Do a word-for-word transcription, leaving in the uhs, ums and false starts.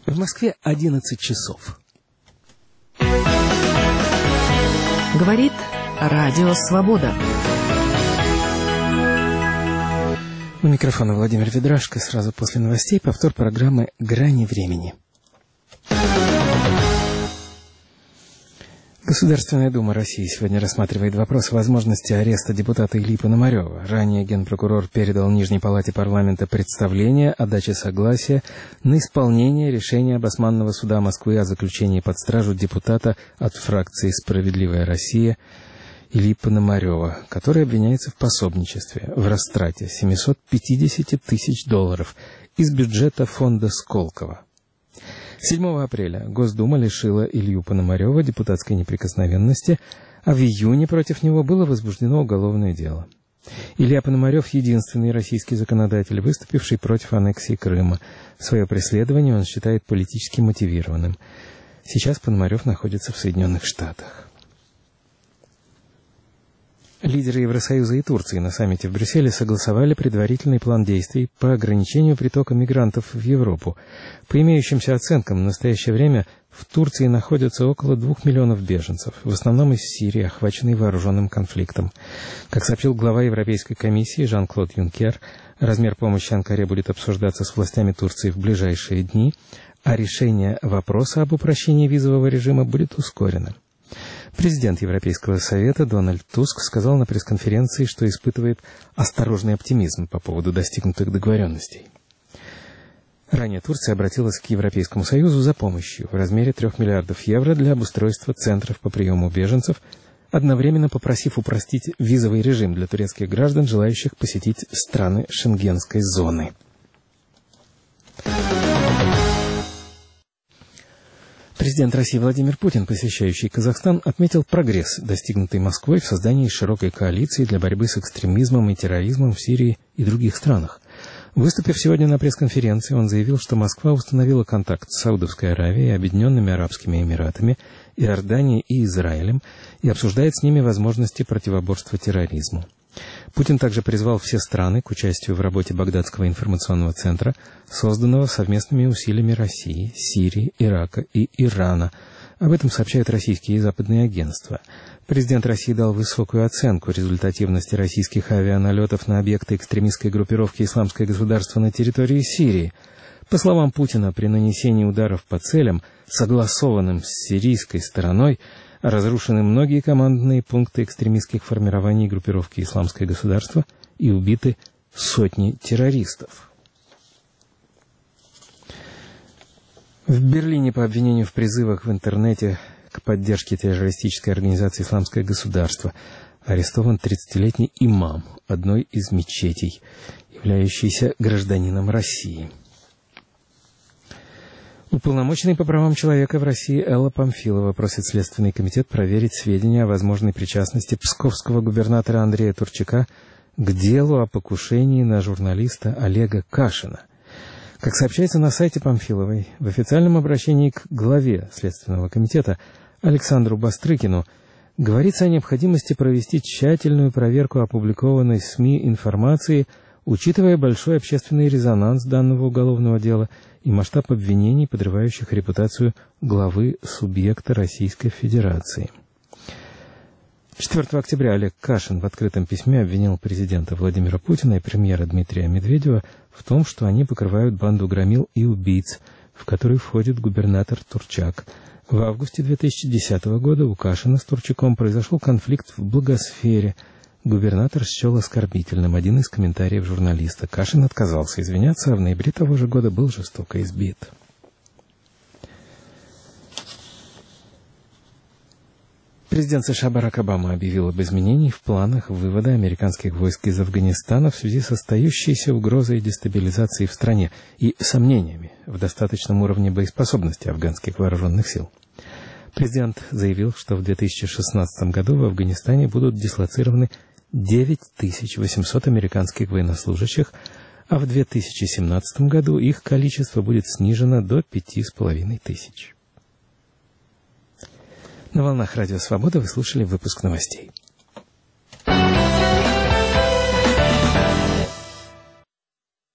В Москве одиннадцать часов. Говорит Радио Свобода. У микрофона Владимир Ведрашко. Сразу после новостей повтор программы «Грани времени». Государственная Дума России сегодня рассматривает вопрос о возможности ареста депутата Ильи Пономарева. Ранее генпрокурор передал Нижней палате парламента представление о даче согласия на исполнение решения Басманного суда Москвы о заключении под стражу депутата от фракции «Справедливая Россия» Ильи Пономарева, который обвиняется в пособничестве в растрате семьсот пятьдесят тысяч долларов из бюджета фонда Сколково. седьмого апреля Госдума лишила Илью Пономарева депутатской неприкосновенности, а в июне против него было возбуждено уголовное дело. Илья Пономарев — единственный российский законодатель, выступивший против аннексии Крыма. Свое преследование он считает политически мотивированным. Сейчас Пономарев находится в Соединенных Штатах. Лидеры Евросоюза и Турции на саммите в Брюсселе согласовали предварительный план действий по ограничению притока мигрантов в Европу. По имеющимся оценкам, в настоящее время в Турции находятся около двух миллионов беженцев, в основном из Сирии, охваченной вооруженным конфликтом. Как сообщил глава Европейской комиссии Жан-Клод Юнкер, размер помощи Анкаре будет обсуждаться с властями Турции в ближайшие дни, а решение вопроса об упрощении визового режима будет ускорено. Президент Европейского совета Дональд Туск сказал на пресс-конференции, что испытывает осторожный оптимизм по поводу достигнутых договоренностей. Ранее Турция обратилась к Европейскому Союзу за помощью в размере трех миллиардов евро для обустройства центров по приему беженцев, одновременно попросив упростить визовый режим для турецких граждан, желающих посетить страны Шенгенской зоны. Президент России Владимир Путин, посещающий Казахстан, отметил прогресс, достигнутый Москвой в создании широкой коалиции для борьбы с экстремизмом и терроризмом в Сирии и других странах. Выступив сегодня на пресс-конференции, он заявил, что Москва установила контакт с Саудовской Аравией, Объединенными Арабскими Эмиратами, Иорданией и Израилем и обсуждает с ними возможности противоборства терроризму. Путин также призвал все страны к участию в работе Багдадского информационного центра, созданного совместными усилиями России, Сирии, Ирака и Ирана. Об этом сообщают российские и западные агентства. Президент России дал высокую оценку результативности российских авианалетов на объекты экстремистской группировки «Исламское государство» на территории Сирии. По словам Путина, при нанесении ударов по целям, согласованным с сирийской стороной, разрушены многие командные пункты экстремистских формирований группировки «Исламское государство» и убиты сотни террористов. В Берлине по обвинению в призывах в интернете к поддержке террористической организации «Исламское государство» арестован тридцатилетний имам одной из мечетей, являющийся гражданином России. Уполномоченный по правам человека в России Элла Памфилова просит Следственный комитет проверить сведения о возможной причастности псковского губернатора Андрея Турчака к делу о покушении на журналиста Олега Кашина. Как сообщается на сайте Памфиловой, в официальном обращении к главе Следственного комитета Александру Бастрыкину говорится о необходимости провести тщательную проверку опубликованной СМИ информации, учитывая большой общественный резонанс данного уголовного дела и масштаб обвинений, подрывающих репутацию главы субъекта Российской Федерации. четвёртого октября Олег Кашин в открытом письме обвинил президента Владимира Путина и премьера Дмитрия Медведева в том, что они покрывают банду громил и убийц, в которую входит губернатор Турчак. В августе две тысячи десятого года у Кашина с Турчаком произошел конфликт в благосфере. Губернатор счел оскорбительным один из комментариев журналиста. Кашин отказался извиняться, а в ноябре того же года был жестоко избит. Президент США Барак Обама объявил об изменении в планах вывода американских войск из Афганистана в связи с остающейся угрозой дестабилизации в стране и сомнениями в достаточном уровне боеспособности афганских вооруженных сил. Президент заявил, что в две тысячи шестнадцатом году в Афганистане будут дислоцированы девять тысяч восемьсот американских военнослужащих, а в две тысячи семнадцатом году их количество будет снижено до пяти с половиной тысяч. На волнах Радио Свобода вы слушали выпуск новостей.